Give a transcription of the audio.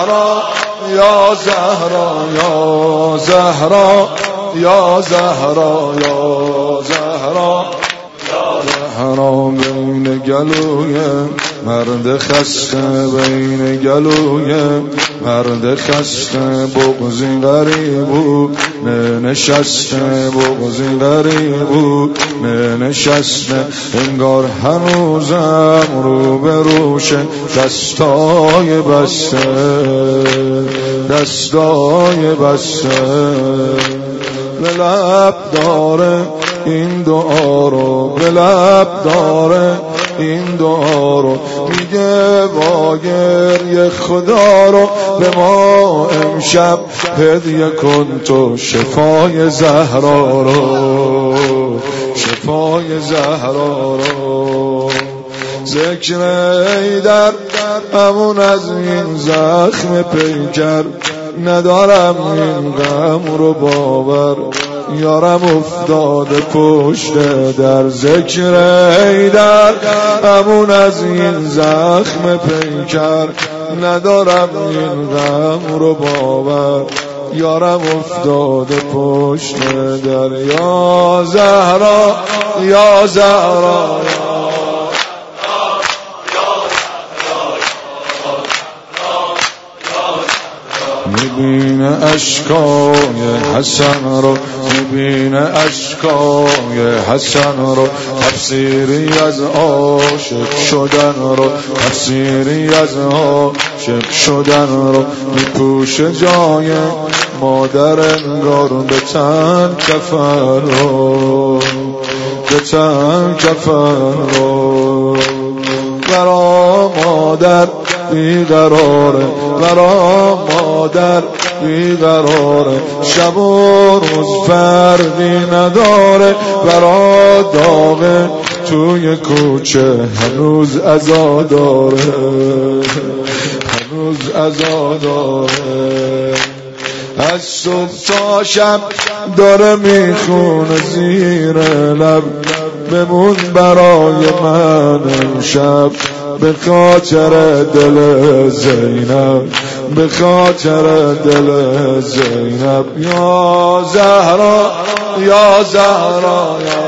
زهرا یا زهرا یا زهرا یا زهرا یا زهرا زهرا بین گلوی مرد خسته بین گلوی مرد خسته بغضی غریبو نشسته بغضی غریبو نشسته انگار هنوزم رو به روش دستای بسته دستای بسته به لب داره این دعا رو به لب داره این دعا رو میگه با گریه خدا رو به ما امشب هدیه کن تو شفای زهرا رو شفای زهرا رو ذکر ایدر همون از این زخم پیکر ندارم این غم رو باور یارم افتاده پشت در ذکر ایدر همون از این زخم پیکر ندارم این غم رو باور یارم افتاده پشت در یا زهرا یا زهرا میبینه اشکای حسن رو میبینه اشکای حسن رو تفسیری از عاشق شدن رو تفسیری از عاشق شدن رو میپوشه جای مادر انگار به تن کفن رو به تن کفن رو برا مادر بیقراره برا مادر بیقراره شب و روز فرقی نداره برا داغه توی کوچه هنوز عزاداره هنوز عزاداره از صبح تا شب داره میخونه زیر لب بمون برای من امشب به خاطر دل زینب به خاطر دل زینب یا زهرا یا زهرا یا